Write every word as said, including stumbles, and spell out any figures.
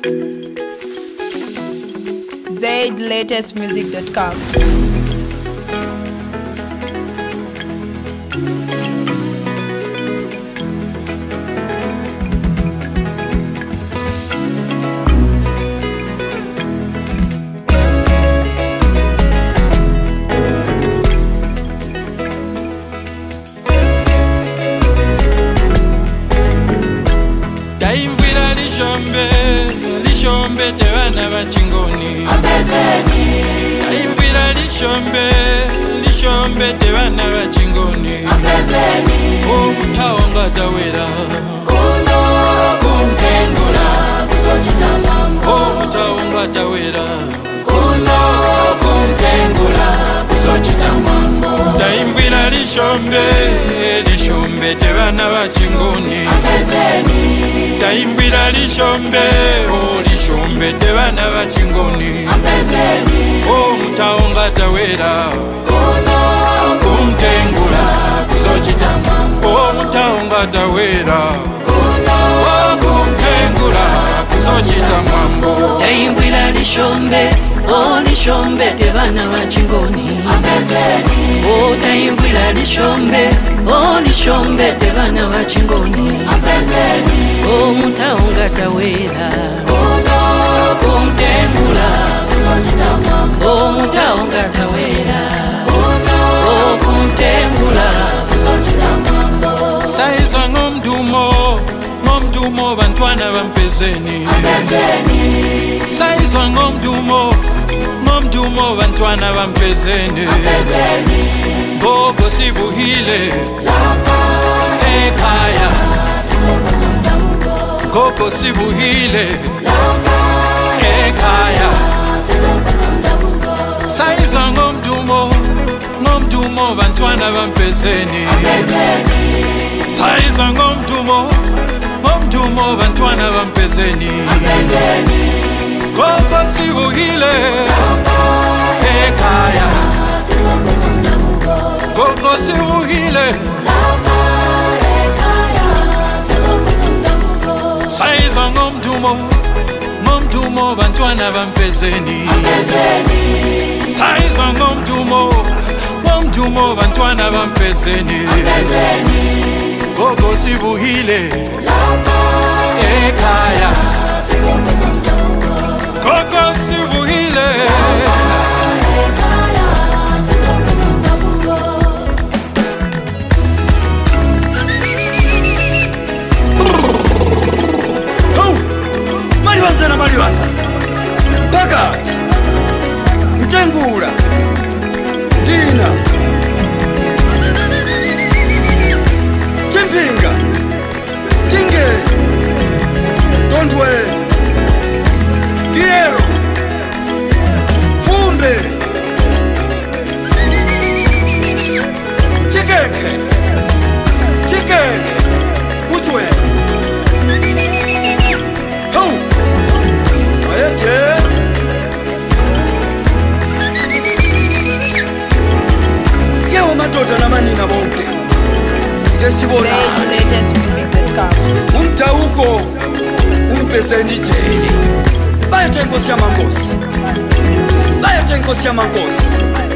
zaid latest music dot com. Taimvira lishombe, lishombe te vana vachingoni Apezeni. Taimvira lishombe, lishombe te vana vachingoni Apezeni. Omutaonga tawera Kuno kumtengula kuzochita mambo. Omutaonga tawera Kuno kumtengula kuzochita mambo. Taimvira lishombe, lishombe te vana vachingoni Apezeni. Taimvira lishombe, oh lishombe te vana vachingoni Apezeni. Omutaonga tawera Kuno kumtengula kuzochita mambo. Omutaonga tawera Kuno kumtengula kuzochita mambo. Taimvira lishombe, oh lishombe te vana vachingoni Apezeni. Oh taimvira lishombe, oh lishombe te vana vachingoni Apezeni. Oh mutaonga tawera Kuno kumtengula kuzochita mambo. Oh mutaonga tawera Kuno Oh kumtengula kuzochita mambo. Saizwa ngomdumo, ngomdumo bantwana bampezeni Apezeni. Saizwa ngomdumo, ngomdumo bantwana bampezeni Apezeni. Gogo sibuhile Lapa ekhaya sizokuzonda mugo. Gogo sibuhile Lapa ekhaya sizokuzonda mugo. Saizwa ngomdumo, ngomdumo bantwana bampezeni Apezeni. Saizwa ngomdumo, ngomdumo bantwana bampezeni Apezeni. Gogo sibuhile Lapa ekhaya sizokuzonda mugo. Gogo sibuhile Lapa ekhaya sizokuzonda mugo. Saizwa ngomdumo, ngomdumo bantwana bampezeni Apezeni. Saizwa ngomdumo, ngomdumo bantwana bampezeni Apezeni. Gogo sibuhile Lapa ekhaya sizokuzonda mugo. Gogo sibuhile Ekhaya sizokuzonda mugo. Hau! Malibanza na malibanza Pakati Mtengula Dina Chimpinga Tinge Tondwe Diero Fumbe Chikeke Chikeke Kutwe Hau! Ayete Yeho madoda na manina bonke Sesibona zaid latest music dot com. Umta uko Umpezeni jeli Bayete nkosi ya mangosi Bayete nkosi ya mangosi